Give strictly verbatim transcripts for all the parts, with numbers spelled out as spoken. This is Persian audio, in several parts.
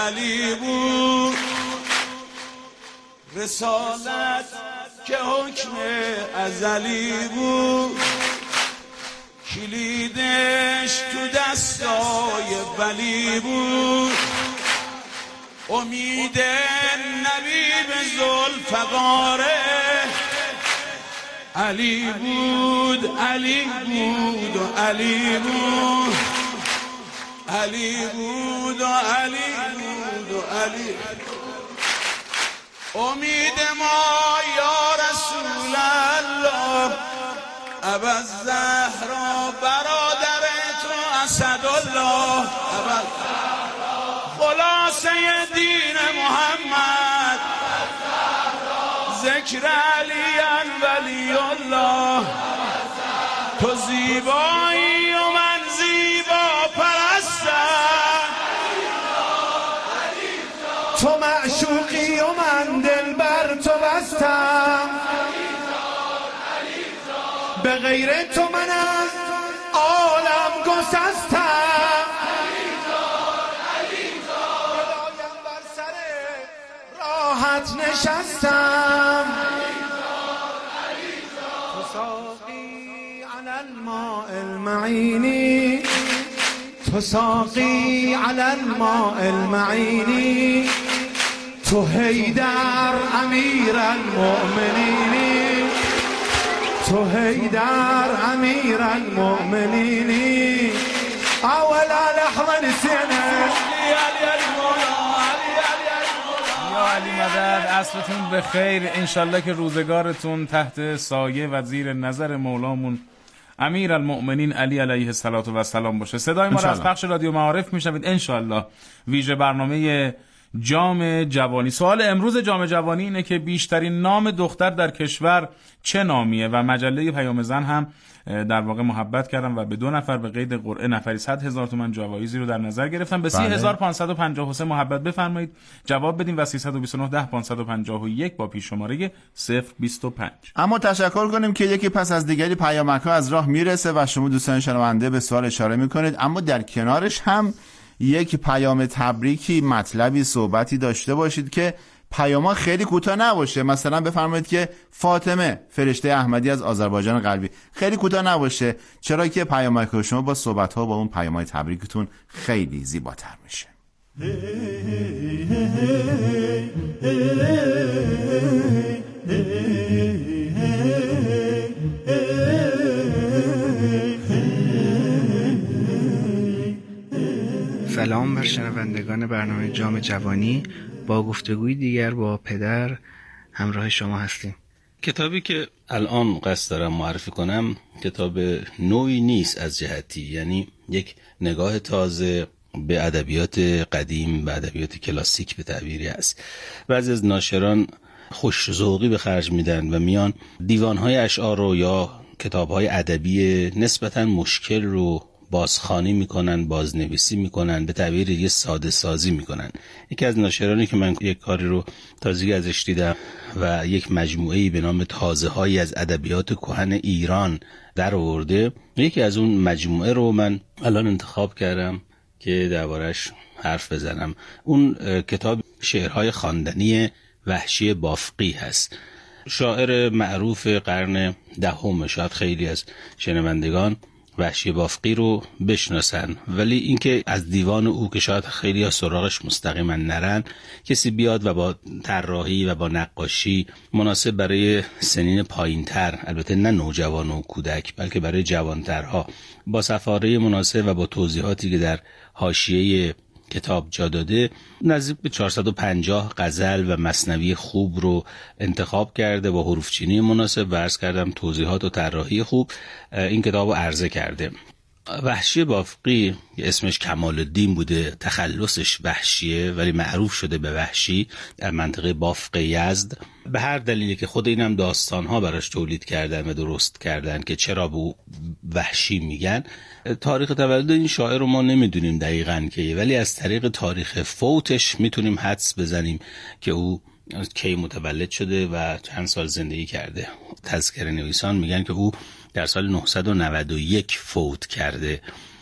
ازلی بود، رسالت که حکم ازلی بود، کلیدش تو دستای ولی بود، امید نبی به ذوالفقار علی بود، علی بود و علی بود، علی بود و علی بود و علی. امید ما یا رسول الله، ابا زهرا برادر تو اسدالله، خلاصه دین محمد ذکر علی ولی الله. تو زیبایی و من زیبا پرستم، تو معشوقی و من دل بر تو بستم، به غیر تو من از عالم گسستم، خدایم بر سر راحت نشستم. تو ساقی علی الماء المعینی، تو ساقی علی الماء المعینی، تو حیدر امیر المؤمنینی، تو حیدر امیر المؤمنینی. اولا لحظه نسینا یا علی مدد، عصرتون بخیر. انشالله که روزگارتون تحت سایه و زیر نظر مولامون امیر المؤمنین علی علیه الصلاة و السلام باشه. صدای ما را از پخش رادیو معارف میشنوید انشالله. ویژه برنامه جام جوانی. سوال امروز جام جوانی اینه که بیشترین نام دختر در کشور چه نامیه و مجله پیام زن هم در واقع محبت کردم و به دو نفر به قید قرعه نفری صد هزار تومان جوایزی رو در نظر گرفتم. به سی هزار پانصد و پنجاه و سه محبت بفرمایید جواب بدیم و سیصد و بیست و نه ده پانصد و پنجاه و یک با پیش شماره صفر بیست و پنج. اما تشکر کنیم که یکی پس از دیگری پیامک‌ها از راه میرسه و شما دوستان شنونده به سوال اشاره میکنید، اما در کنارش هم یک پیام تبریکی، مطلبی، صحبتی داشته باشید که پیاما خیلی کوتاه نباشه. مثلا بفرمایید که فاطمه فرشته احمدی از آذربایجان غربی، خیلی کوتاه نباشه، چرا که پیامک شما با صحبت‌ها با اون پیامای تبریکتون خیلی زیباتر میشه. سلام بر شنوندگان برنامه جام جوانی. با گفتگوی دیگر با پدر همراه شما هستیم. کتابی که الان قصد دارم معرفی کنم کتاب نوعی نیست از جهتی، یعنی یک نگاه تازه به ادبیات قدیم، به ادبیات کلاسیک به تعبیری است. بعضی از ناشران خوش ذوقی به خرج میدن و میان دیوانهای اشعار رو یا کتابهای ادبی نسبتاً مشکل رو بازخوانی میکنن، بازنویسی میکنن، به تعبیر یه ساده سازی میکنن. یکی از ناشرانی که من یک کاری رو تازگی ازش دیدم و یک مجموعه‌ای به نام تازه‌هایی از ادبیات کهن ایران در آورده، یکی از اون مجموعه رو من الان انتخاب کردم که دربارش حرف بزنم. اون کتاب شعرهای خواندنی وحشی بافقی هست، شاعر معروف قرن دهم. شاید خیلی از شنوندگان وحشی بافقی رو بشناسن، ولی اینکه از دیوان او که شاید خیلی از سراغش مستقیما نرن، کسی بیاد و با طراحی و با نقاشی مناسب برای سنین پایینتر، البته نه نوجوان و کودک بلکه برای جوانترها، با صفحه مناسب و با توضیحاتی که در حاشیه کتاب جا داده، نزدیک به چهارصد و پنجاه غزل و مثنوی خوب رو انتخاب کرده با حروفچینی مناسب و عرض کردم توضیحات و طراحی خوب این کتاب رو عرضه کرده. وحشی بافقی اسمش کمال الدین بوده، تخلصش وحشیه ولی معروف شده به وحشی در منطقه بافق یزد. به هر دلیلی که خود اینم داستانها براش تولید کردن و درست کردن که چرا به وحشی میگن. تاریخ تولد این شاعر رو ما نمیدونیم دقیقاً که، ولی از طریق تاریخ فوتش میتونیم حدس بزنیم که او کی متولد شده و چند سال زندگی کرده. تذکره نویسان میگن که او در سال نهصد و نود و یک فوت کرده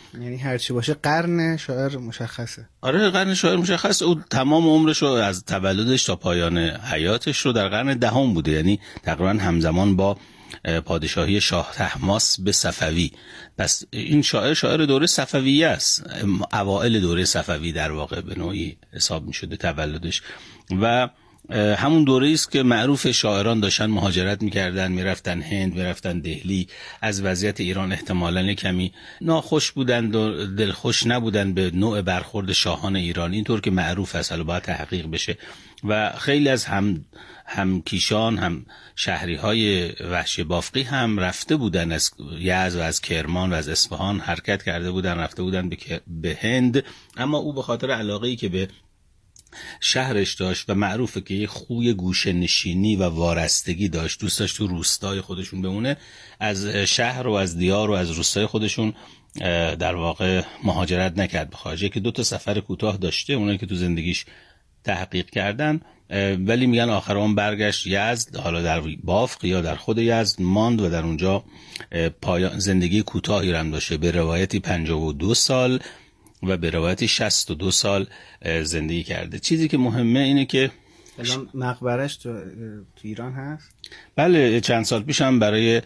یعنی هرچی باشه قرن شاعر مشخصه. آره قرن شاعر مشخصه. او تمام عمرش رو از تولدش تا پایان حیاتش رو در قرن دهم بوده، یعنی تقریبا همزمان با پادشاهی شاه طهماسب به صفوی. پس این شاعر شاعر دوره صفویه است، اوائل دوره صفوی در واقع به نوعی حساب می شده تولدش، و همون دوره است که معروف شاعران داشتن مهاجرت میکردن، میرفتن هند، میرفتن دهلی، از وضعیت ایران احتمالاً کمی ناخوش بودند و دلخوش نبودند به نوع برخورد شاهان ایرانی، اینطور که معروف است، حالا باید تحقیق بشه. و خیلی از هم هم کیشان هم شهری های وحشی بافقی هم رفته بودن از یزد و از کرمان و از اصفهان حرکت کرده بودن، رفته بودن به هند، اما او به خاطر علاقه‌ای که به شهرش داشت و معروفه که یه خوی گوشه نشینی و وارستگی داشت، دوست داشت تو روستای خودشون بمونه، از شهر و از دیار و از روستای خودشون در واقع مهاجرت نکرد به خارج. که دو تا سفر کوتاه داشته، اونایی که تو زندگیش تحقیق کردن، ولی میگن آخر اون برگشت یزد، حالا در بافق یا در خود یزد ماند و در اونجا پایان زندگی کوتاهی هم داشته، به روایتی پنجاه و دو سال و به روایتی شصت و دو سال زندگی کرده. چیزی که مهمه اینه که الان مقبرش تو, تو ایران هست؟ بله، چند سال پیش هم برای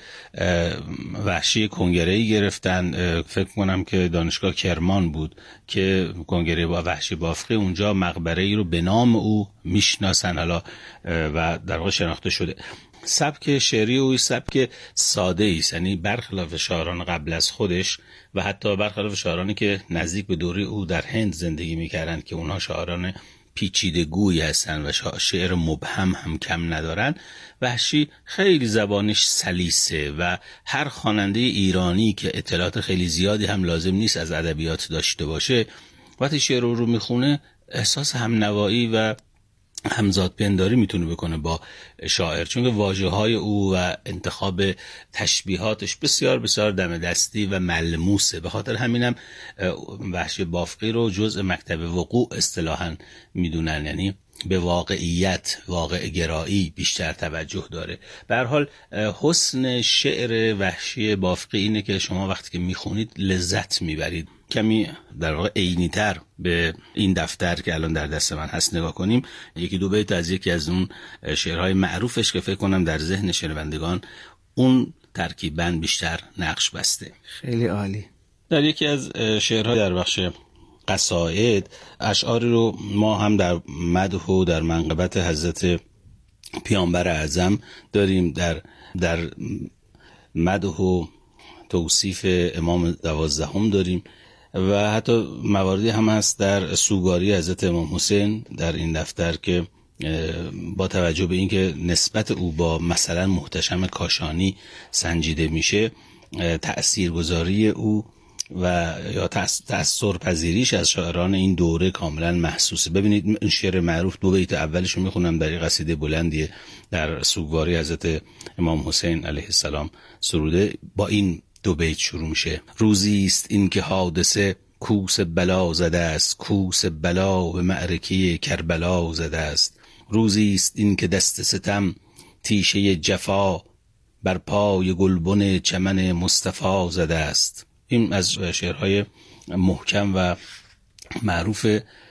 وحشی کنگره‌ای گرفتن، فکر کنم که دانشگاه کرمان بود که کنگره با وحشی بافقی، اونجا مقبره‌ای رو به نام او میشناسن حالا و در واقع شناخته شده. سبک شعری او سبک ساده است، یعنی برخلاف شاعران قبل از خودش و حتی برخلاف شاعرانی که نزدیک به دوره او در هند زندگی میکردن که اونها شاعران پیچیده گویی هستن و شعر مبهم هم کم ندارن، وحشی خیلی زبانش سلیسه و هر خواننده ایرانی که اطلاعات خیلی زیادی هم لازم نیست از ادبیات داشته باشه، وقتی شعر رو, رو میخونه احساس همنوایی و همزاد پنداری میتونه بکنه با شاعر، چون که واژه‌های او و انتخاب تشبیهاتش بسیار بسیار دم دستی و ملموسه. به خاطر همینم وحشی بافقی رو جزء مکتب وقوع اصطلاحاً میدونن، یعنی به واقعیت، واقع گرایی بیشتر توجه داره. به هر حال حسن شعر وحشی بافقی اینه که شما وقتی که میخونید لذت میبرید. کمی در واقع عینی‌تر به این دفتر که الان در دست من هست نگاه کنیم، یکی دو بیت از یکی از اون شعرهای معروفش که فکر کنم در ذهن شنوندگان اون ترکیباً بیشتر نقش بسته. خیلی عالی. در یکی از شعرهای در بخش قصائد اشعاری رو ما هم در مدح و در منقبت حضرت پیامبر اعظم داریم، در در مدح و توصیف امام دوازدهم داریم و حتی مواردی هم هست در سوگواری حضرت امام حسین در این دفتر که با توجه به اینکه نسبت او با مثلا محتشم کاشانی سنجیده میشه، تأثیرگذاری او و یا تأثیر پذیریش از شاعران این دوره کاملا محسوسه. ببینید این شعر معروف، دو بیت اولش رو میخونم، در این قصیده بلندیه در سوگواری حضرت امام حسین علیه السلام سروده، با این دو بیت شروع میشه: روزی است این که حادثه کوس بلا زده است، کوس بلا به معرکه کربلا زده است. روزی است این که دست ستم تیشه جفا بر پای گلبن چمن مصطفی زده است. این از شعرهای محکم و معروف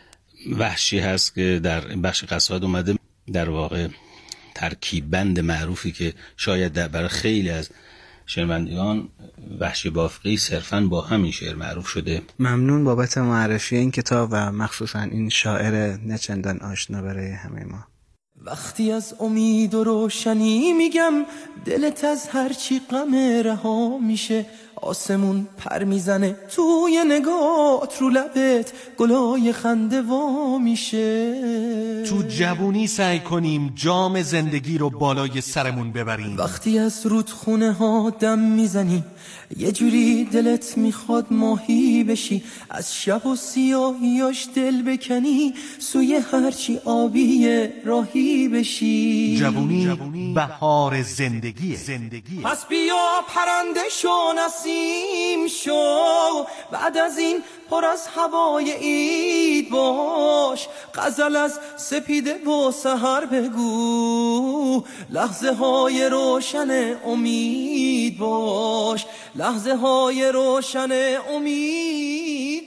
وحشی هست که در بخش قصائد اومده، در واقع ترکیب بند معروفی که شاید برای خیلی از شنوندگان وحشی بافقی صرفاً با همین شعر معروف شده. ممنون بابت معرفی این کتاب و مخصوصاً این شاعر نچندان آشنا برای همه ما. وقتی از امید و روشنی میگم، دلت از هرچی غم رها میشه. آسمون پر میزنه توی نگات، رو لبت گلای خنده وا میشه. تو جوونی سعی کنیم جام زندگی رو بالای سرمون ببریم. وقتی از رودخونه ها دم میزنی، یه جوری دلت میخواد ماهی بشی. از شب و سیاهیاش دل بکنی، سوی هرچی آبیه راهی زندگی بشی. جوونی بهار زندگیه. زندگیه. پس بیا پرنده شو نسیم شو، بعد از این پر از هوای عید باش. غزل از سپیده و سحر بگو، لحظه های روشن امید باش. لحظه های روشن امید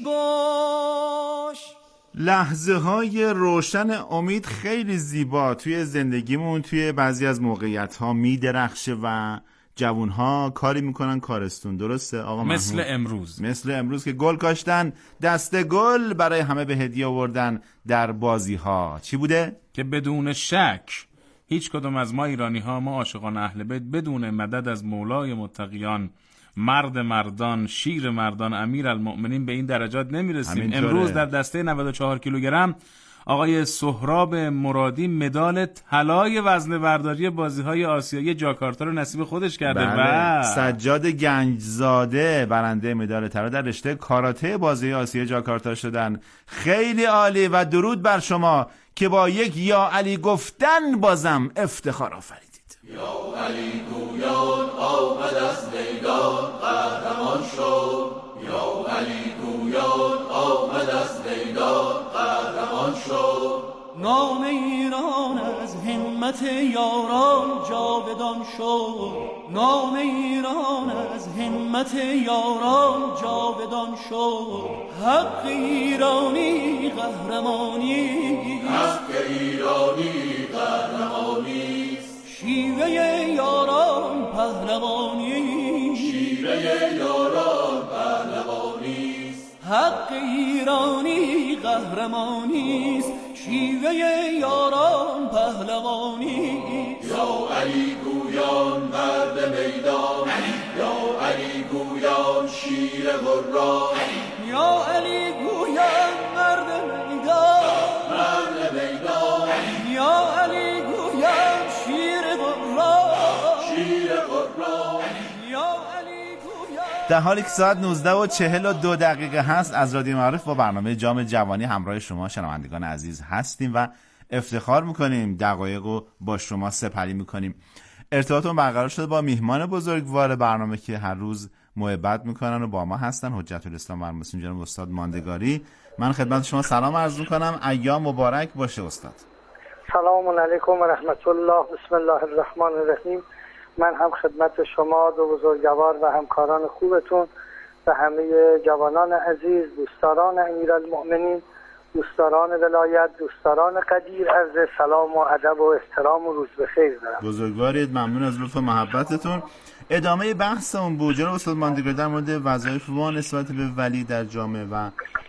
باش. لحظه های روشن امید خیلی زیبا توی زندگیمون توی بعضی از موقعیت ها می درخشه و جوون ها کاری میکنن کارستون. درسته آقا محمود؟ مثل امروز مثل امروز که گل کاشتن، دسته گل برای همه به هدیه آوردن در بازی ها. چی بوده؟ که بدون شک هیچ کدوم از ما ایرانی ها، ما عاشقان اهل بیت، بدون مدد از مولای متقیان، مرد مردان، شیر مردان، امیر المؤمنین به این درجات نمیرسیم. امروز در دسته نود و چهار کیلوگرم آقای سهراب مرادی مدال طلای وزنه برداری بازی‌های آسیایی جاکارتا رو نصیب خودش کرده. بله. و سجاد گنجزاده برنده مدال طلا در رشته کاراته بازی آسیایی جاکارتا شدن. خیلی عالی و درود بر شما که با یک یا علی گفتن بازم افتخار آفریدید. یا علی گویان آمد از میدان قهرمان شد. یا علی گویان آمد از میدان قهرمان شد. نام ایران از همت یاران جاودان شد. نام ایران از همت یاران جاودان شد. حق ایرانی قهرمانی، حق ایرانی قهرمانی، شیوه یاران پهلوانی، شیوه یاران پهلوانی، حق ایرانی قهرمانی، شیوه یاران پهلوانی. یا علی گویان مرد میدان، یا علی گویان شیر غران، یا علی گویان مرد میدان، مرد میدان، یا علی گویان شیر غران، شیر غران. یا علی گویان. در حالی که ساعت نوزده و چهل و دو دقیقه هست از رادیو معارف با برنامه جام جوانی همراه شما شنوندگان عزیز هستیم و افتخار میکنیم دقایقو با شما سپری میکنیم. ارتباطمون برقرار شده با میهمان بزرگوار برنامه که هر روز محبت میکنن و با ما هستن، حجت الاسلام و المسلمین جناب استاد ماندگاری. من خدمت شما سلام عرض میکنم. ایام مبارک باشه استاد. سلام علیکم و رحمت الله. بسم الله الرحمن الرحیم. من هم خدمت شما دو بزرگوار و همکاران خوبتون و همه جوانان عزیز، دوستداران امیرالمؤمنین، دوستداران ولایت، دوستداران قدیر، عرض سلام و ادب و احترام و روز بخیر دارم. بزرگوارید، ممنون از لطف محبتتون. ادامه بحث اون بود جناب استاد ماندگاری در مورد وظایف ما نسبت به ولی در جامعه و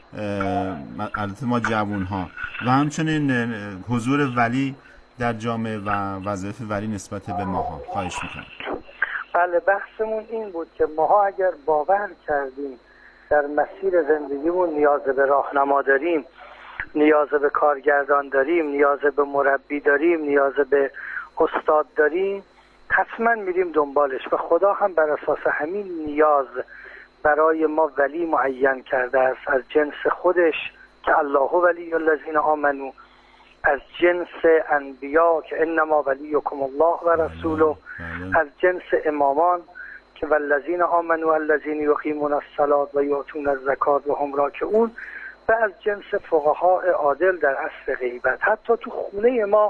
البته ما جوان‌ها و همچنین حضور ولی در جامعه و وظایف ولی نسبت به ماها. خواهش میکنم. بله، بحثمون این بود که ماها اگر باور کردیم در مسیر زندگیمون نیاز به راهنما داریم، نیاز به کارگردان داریم، نیاز به مربی داریم، نیاز به استاد داریم، حتما میریم دنبالش و خدا هم بر اساس همین نیاز برای ما ولی معین کرده است از جنس خودش که الله ولی الذین آمنو، از جنس انبیا که انما ولیکم الله و رسوله، از جنس امامان که والذین آمنو الذین یقیمون الصلاة و یؤتون الزکات و هم راکعون، و از جنس فقها عادل در عصر غیبت. حتی تو خونه ما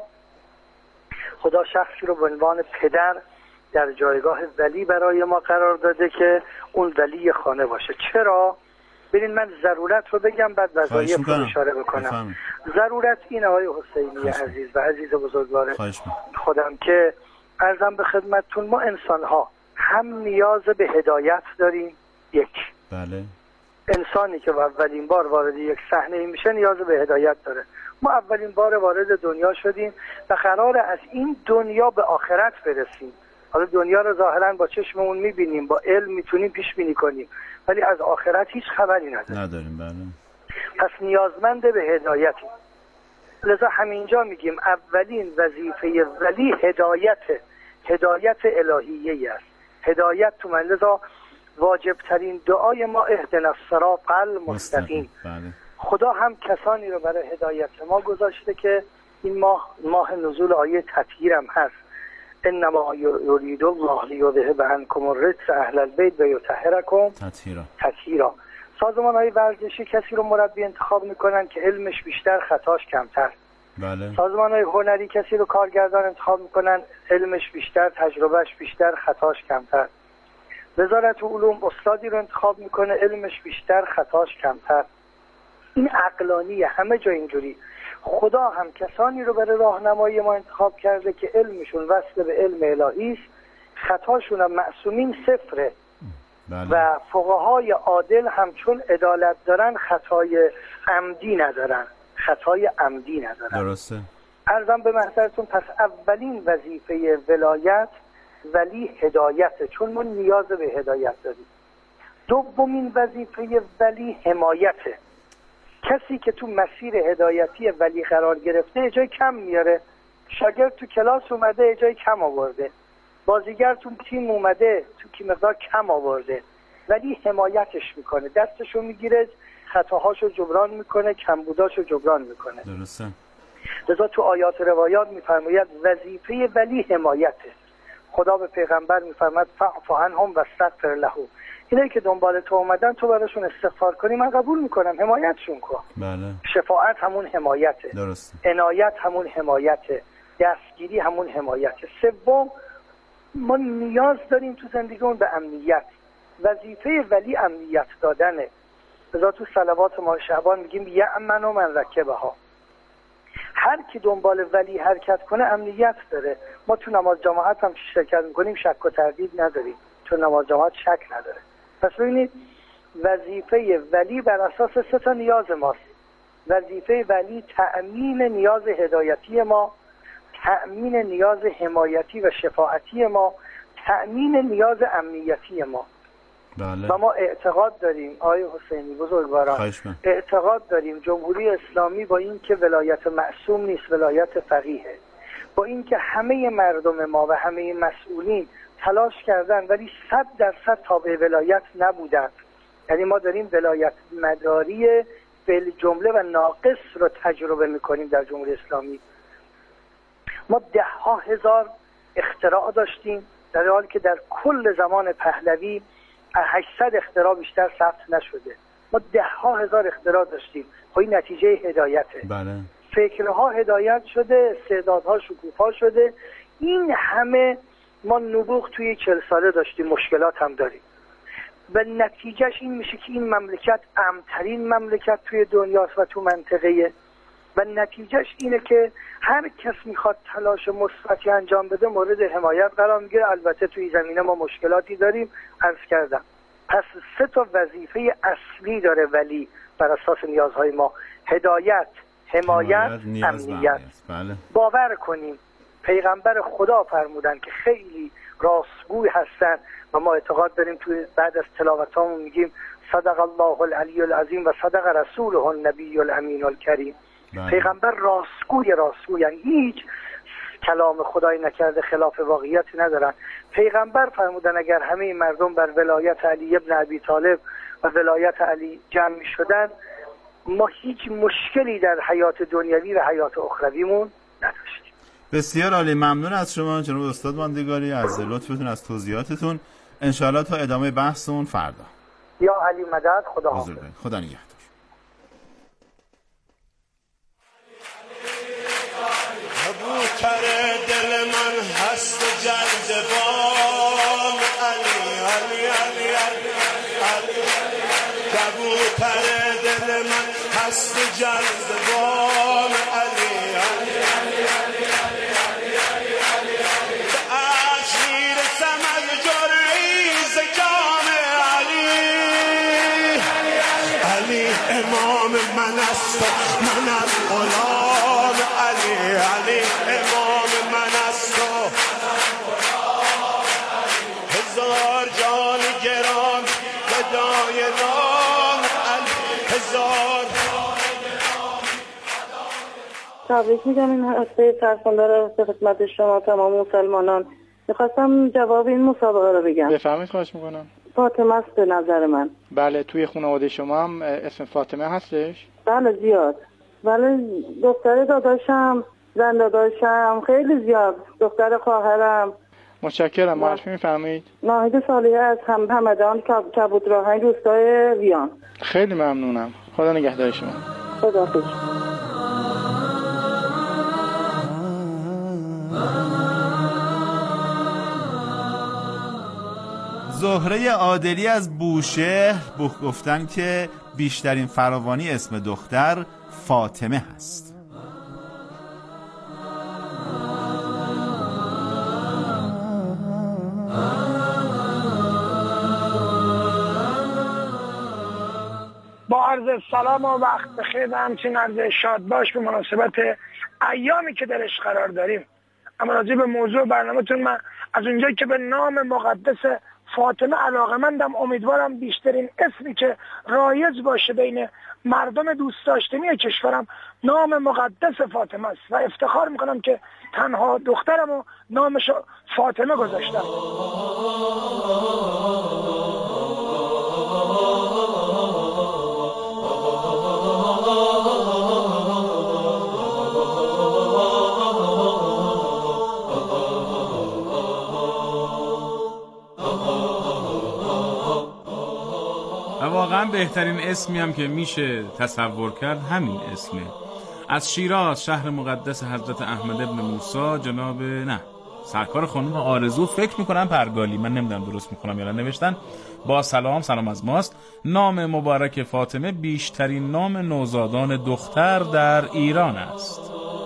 خدا شخصی رو به عنوان پدر در جایگاه ولی برای ما قرار داده که اون ولی خانه باشه. چرا؟ ببین من ضرورت رو بگم بعد وظایف رو اشاره بکنم. بفهم. ضرورت اینه آقای حسینی عزیز و عزیز بزرگوار خودم که عرضم به خدمتتون، ما انسان ها هم نیاز به هدایت داریم. یک بله انسانی که اولین بار وارد یک صحنه میشه نیاز به هدایت داره. ما اولین بار وارد دنیا شدیم و قراره از این دنیا به آخرت برسیم. حالا دنیا رو ظاهرا با چشممون میبینیم، با علم میتونیم پیش بینی کنیم، ولی از آخرت هیچ خبری نداریم. نداریم بله. پس نیازمند به هدایتیم. لذا همینجا میگیم اولین وظیفه ولی هدایت، هدایت الهیه است. هدایت تو من، لذا واجب ترین دعای ما اهدنا الصراط المستقیم. بله. خدا هم کسانی رو برای هدایت ما گذاشته که این ماه ماه نزول آیه تطهیر هم هست. انما یرید الله لیذهب عنکم الرجس اهل البیت و یطهرکم تطهیرا. تطهیرا. سازمان‌های ورزشی کسی رو مربی انتخاب میکنن که علمش بیشتر خطاش کمتر. بله. سازمان‌های هنری کسی رو کارگردان انتخاب میکنن علمش بیشتر تجربهش بیشتر خطاش کمتر. وزارت علوم استادی رو انتخاب میکنه علمش بیشتر خطاش کمتر. این عقلانیه، همه جا اینجوری. خدا هم کسانی رو برای راهنمایی ما انتخاب کرده که علمشون وصل به علم الهی است، خطاشون هم معصومین صفره. بله. و فقهای عادل هم چون عدالت دارن خطای عمدی ندارن، خطای عمدی ندارن. درسته. عرضم به محضرتون پس اولین وظیفه ولایت ولی هدایته، چون ما نیاز به هدایت داریم. دومین وظیفه ولی حمایته. کسی که تو مسیر هدایتی ولی قرار گرفته جای کم میاره، شاگرد تو کلاس اومده جای کم آورده، بازیگر تو تیم اومده تو کی مقدار کم آورده، ولی حمایتش میکنه، دستشو میگیره، خطاهاشو جبران میکنه، کمبوداشو جبران میکنه. درسته. لذا تو آیات روایات میفرماید وظیفه ولی حمایته. خدا به پیغمبر میفرماد فاعف عنهم واستغفر له. اینایی که دنبال تو اومدن تو براشون استغفار کنی من قبول میکنم، حمایتشون کن. بله. شفاعت همون حمایته. درسته. عنایت همون حمایته. دستگیری همون حمایته. سوم، ما نیاز داریم تو زندگیمون به امنیت. وظیفه ولی امنیت دادنه. لذا تو صلوات ماه شعبان میگیم یأمن من رکبها. هر کی دنبال ولی حرکت کنه امنیت داره. ما تو نماز جماعت هم شرکت میکنیم شک و تردید نداریم، چون نماز جماعت شک نداره. پس ببینید وظیفه ولی بر اساس سه تا نیاز ماست. وظیفه ولی تأمین نیاز هدایتی ما، تأمین نیاز حمایتی و شفاعتی ما، تأمین نیاز امنیتی ما. بله. و ما اعتقاد داریم آقای حسینی بزرگواران، اعتقاد داریم جمهوری اسلامی با این که ولایت معصوم نیست، ولایت فقیهه، با این که همه مردم ما و همه مسئولین تلاش کردن ولی صد درصد تابع ولایت نبودن. یعنی ما داریم ولایت مداری بالجمله و ناقص رو تجربه میکنیم در جمهوری اسلامی. ما ده ها هزار اختراع داشتیم در حالی که در کل زمان پهلوی هشتصد اختراع بیشتر ثبت نشده. ما ده ها هزار اختراع داشتیم. خب این نتیجه هدایته. بله. فکرها هدایت شده، استعدادها شکوفا شده. این همه ما نبوغ توی چهل ساله داشتیم، مشکلات هم داریم و نتیجهش این میشه که این مملکت امن‌ترین مملکت توی دنیاست و تو منطقه و نتیجهش اینه که هر کس میخواد تلاش مثبتی انجام بده مورد حمایت قرار میگیره. البته توی زمینه ما مشکلاتی داریم، عرض کردم. پس سه تا وظیفه اصلی داره ولی بر اساس نیازهای ما: هدایت، حمایت، امنیت. بله. باور کنیم پیغمبر خدا فرمودن که خیلی راستگوی هستن و ما اعتقاد داریم توی بعد از تلاوتامون میگیم صدق الله العلی العظیم و صدق رسوله النبی الامین الکریم. بله. پیغمبر راستگوی راستگوی، یعنی هیچ کلام خدایی نکرده خلاف واقعیت ندارن. پیغمبر فرمودن اگر همه مردم بر ولایت علی ابن ابی طالب و ولایت علی جمع شدن ما هیچ مشکلی در حیات دنیوی و حیات اخرویمون نداشتیم. بسیار عالی، ممنون از شما جناب استاد ماندگاری از لطفتون، از توضیحاتتون. انشاءالله تا ادامه بحثمون فردا. یا علی مدد. خدا حافظ. خدا نگهدار. کبوتر دل من هست جلدبان علی علی علی علی علی کبوتر دل من هست جلدبان علی علی علی علی علی به عرش میرسم از جریز جام علی علی امام من است من از غلام علی علی امام من است هزار جان گران فدای نام علی هزار تبریک میگم این هسته سرخونده رو به خدمت شما تمام مسلمانان. میخواستم جواب این مسابقه رو بگم. بفرمایید. خواهش میکنم. فاطمه است به نظر من. بله. توی خانواده شما هم اسم فاطمه هستش؟ بله زیاد. ولی دختر داداشم زن داداشم خیلی زیاد، دختر خواهرم. متشکرم. معرفی می‌فرمایید؟ ناهید صالحی از هم همدان کبود راهن روستای ویان. خیلی ممنونم. خدا نگهدار شما. خداحافظ. زهره عادلی از بوشهر گفتن که بیشترین فراوانی اسم دختر فاطمه هست. با عرض سلام و وقت بخیر و همچنین عرض شاد باش به مناسبت ایامی که درش قرار داریم. اما راجع به موضوع برنامه‌تون، من از اونجایی که به نام مقدس فاطمه علاقه‌مندم، امیدوارم بیشترین اسمی که رایج باشه بین مردم دوست داشتنی کشورم نام مقدس فاطمه است و افتخار میکنم که تنها دخترم و نامش فاطمه گذاشتم. واقعا بهترین اسمی هم که میشه تصور کرد همین اسمه. از شیراز، شهر مقدس حضرت احمد ابن موسی، جناب نه سرکار خانم آرزو، فکر میکنم پرگالی، من نمیدونم درست میکنم یا نه، نوشتن با سلام، سلام از ماست. نام مبارک فاطمه بیشترین نام نوزادان دختر در ایران است.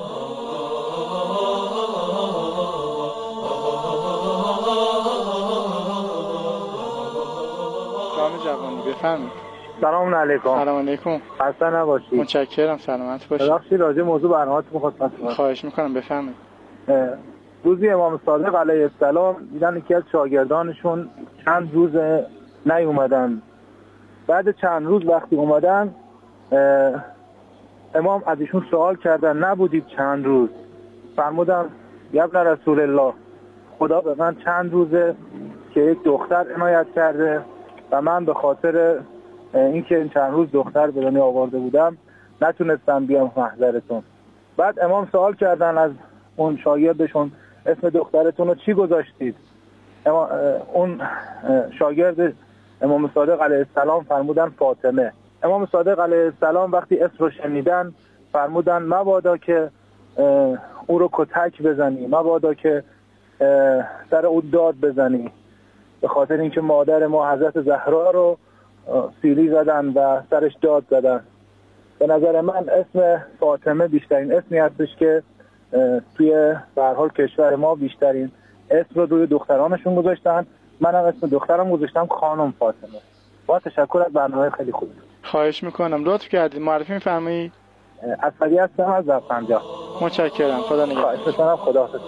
بفرمایید. سلام علیکم. سلام علیکم. خسته نباشید. متشکرم. سلامت باشید. ببخشید راجع موضوع برنامه‌تون می‌خواستم. خواهش می‌کنم بفرمایید. روزی امام صادق علیه السلام دیدن یکی از شاگردانشون چند روز نیومدن. بعد چند روز وقتی اومدن امام از ایشون سوال کردن نبودید چند روز؟ فرمودن یا ابن رسول الله، خدا به من چند روزه که یک دختر عنایت کرده و من به خاطر اینکه این چند روز دختر به دنیا آورده بودم نتونستم بیام محضرتون. بعد امام سوال کردن از اون شاگردشون اسم دخترتون رو چی گذاشتید؟ اون شاگرد امام صادق علیه السلام فرمودن فاطمه. امام صادق علیه السلام وقتی اسم رو شنیدن فرمودن مبادا که او رو کتک بزنی، مبادا که سر او داد بزنی، به خاطر اینکه مادر ما حضرت زهرا رو سیلی زدن و سرش داد زدن. به نظر من اسم فاطمه بیشترین اسمی هستش که توی به هر حال کشور ما بیشترین اسم رو روی دخترانشون گذاشتن. منم اسم دخترم گذاشتم خانم فاطمه. با تشکر از برنامه خیلی خوب. خواهش میکنم. لطف کردید. معرفی میفرمایید؟ اسدی هستم از زرقنجا. متشکرم. خدا نگهدار. خواهش میکنم. خداحافظ.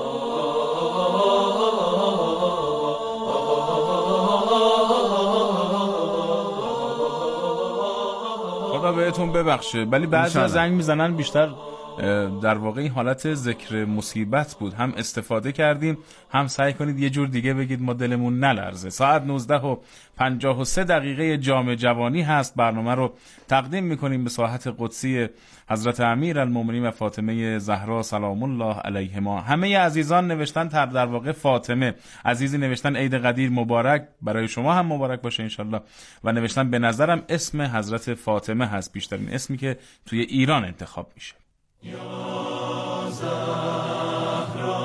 خدا بهتون ببخشه، ولی بعضی از زنگ میزنن بیشتر در واقع این حالت ذکر مصیبت بود. هم استفاده کردیم، هم سعی کنید یه جور دیگه بگید ما دلمون نلرزه. ساعت نوزده و پنجاه و سه دقیقه جام جوانی هست. برنامه رو تقدیم میکنیم به ساحت قدسی حضرت امیرالمومنین و فاطمه زهرا سلام الله علیهما. همه عزیزان نوشتن تر در واقع فاطمه. عزیزی نوشتن عید قدیر مبارک، برای شما هم مبارک باشه انشالله. و نوشتن به نظرم اسم حضرت فاطمه هست بیشترین اسمی که توی ایران انتخاب میشه. یا زهرا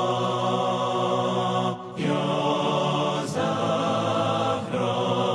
یا زهرا،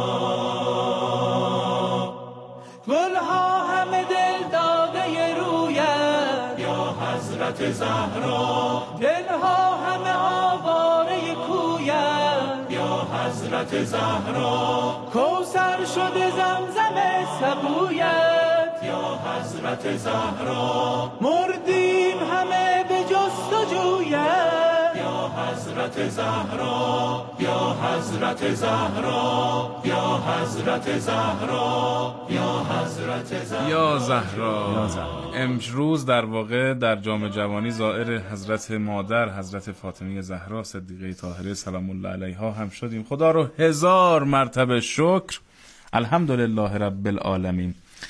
گلها همه دل داده رویت یا حضرت زهرا، دلها همه آواره کویت یا حضرت زهرا، کوثر شده زمزم سبویت یا حضرت زهرا، مردیم همه به جستجویت یا حضرت زهرا، یا حضرت زهرا، یا حضرت زهرا، یا حضرت زهرا، یا زهرا. امروز در واقع در جام جوانی زائر حضرت مادر حضرت فاطمه زهرا صدیقه طاهره سلام الله علیها هم شدیم. خدا رو هزار مرتبه شکر. الحمدلله رب العالمین.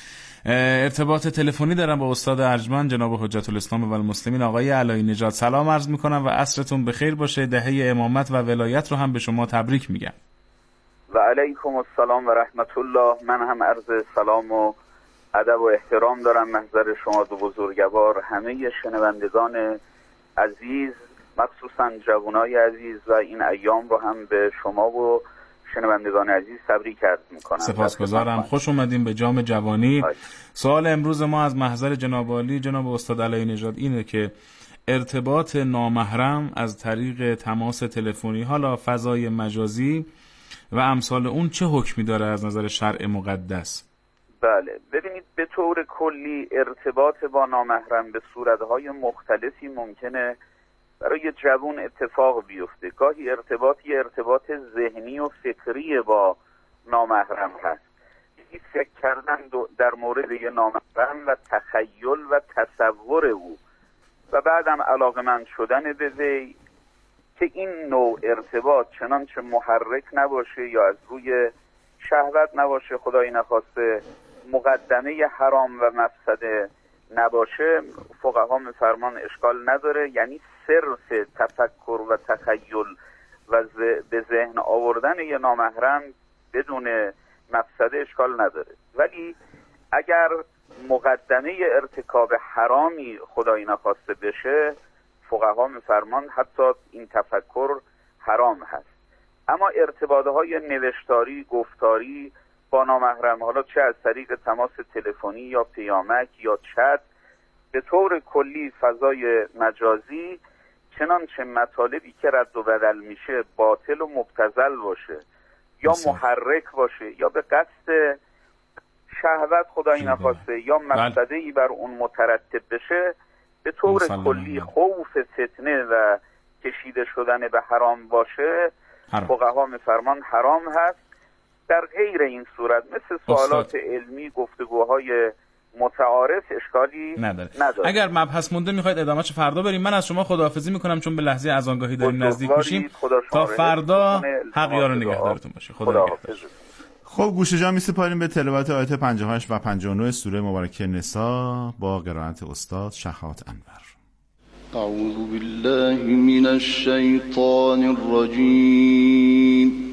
ارتباط تلفنی دارم با استاد ارجمند جناب حجت الاسلام و المسلمین آقای علایی نژاد. سلام عرض میکنم و عصرتون بخیر باشه. دهه امامت و ولایت رو هم به شما تبریک میگم. و علیکم السلام و رحمت الله. من هم عرض سلام و ادب و احترام دارم محضر شما دو بزرگوار، همه شنوندگان عزیز، مخصوصا جوانای عزیز، و این ایام رو هم به شما و شنوندگان عزیز تبریک عرض میکنم. سپاسگزارم. خوش اومدیم به جام جوانی. های. سوال امروز ما از محضر جناب عالی جناب استاد علایی نژاد اینه که ارتباط نامحرم از طریق تماس تلفنی، حالا فضای مجازی و امثال اون، چه حکمی داره از نظر شرع مقدس؟ بله، ببینید به طور کلی ارتباط با نامحرم به صورتهای مختلفی ممکنه برای جوان اتفاق بیفته. گاهی ارتباطی ارتباط ذهنی و فکری با نامحرم هست، فکر کردن در مورد یه نامحرم و تخیل و تصور او و بعدم علاقمند شدن به وی، که این نوع ارتباط چنانچه محرک نباشه یا از روی شهوت نباشه، خدایی نخواسته مقدمه حرام و مفسده نباشه، فقها میفرمان اشکال نداره. یعنی صرف تفکر و تخیل و به ذهن آوردن یه نامحرم بدون مفسده اشکال نداره. ولی اگر مقدمه ارتکاب حرامی خدایی نخواسته بشه، فقها میفرمان حتی این تفکر حرام هست. اما ارتباطهای نوشتاری، گفتاری با نامحرم، حالا چه از طریق تماس تلفنی یا پیامک یا چت، به طور کلی فضای مجازی، چنانچه مطالبی که رد و بدل میشه باطل و مبتذل باشه یا مثلا محرک باشه یا به قصد شهوت خدایی نخواسته یا مفسده‌ای بر اون مترتب بشه، به طور کلی خوف فتنه و کشیده شدن به حرام باشه، فقها میفرمان حرام هست. در غیر این صورت مثل سوالات علمی، گفتگوهای متعارف، اشکالی نداره. نداره. اگر مبحث مونده میخواید ادامهش فردا بریم. من از شما خداحافظی میکنم چون به لحظه اذانگاهی داریم نزدیک میشیم. تا فردا حق یار نگهدارتون باشه. خدا نگهدار. خب گوش جان میسپاریم به تلاوت آیات پنجاه و هشت و پنجاه و نه سوره مبارکه نساء با قرائت استاد شهاب انور. اعوذ بالله من الشیطان الرجیم.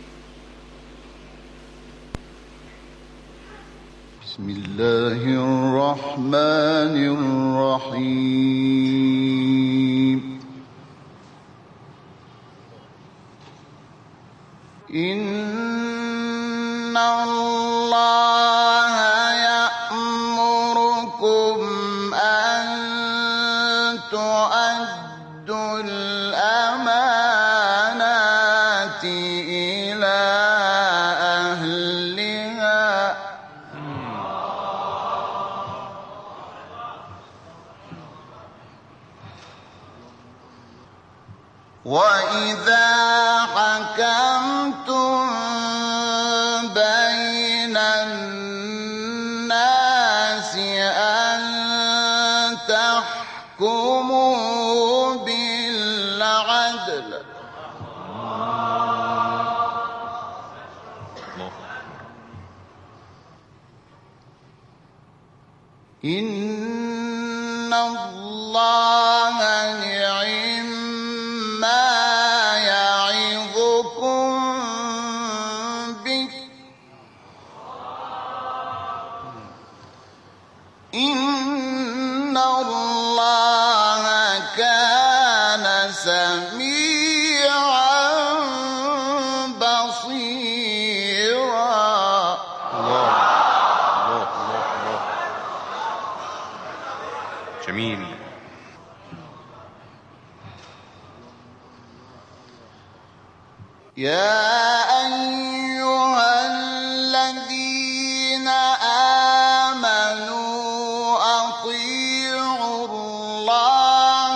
بسم الله الرحمن الرحیم. إن الله يأمركم أن تؤدوا الأمانات إلى أهلها وإذا حكمتم بين الناس أن تحكموا بالعدل إن الله نعم ما يعظكم به إن الله كان سميعا بصيرا. الله الله الله جميل. يا أيها الذين آمنوا أطيعوا الله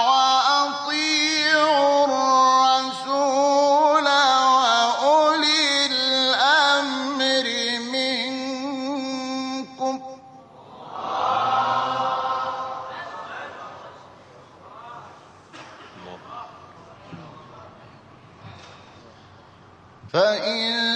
وأطيعوا الرسول وأولي الأمر منكم فإن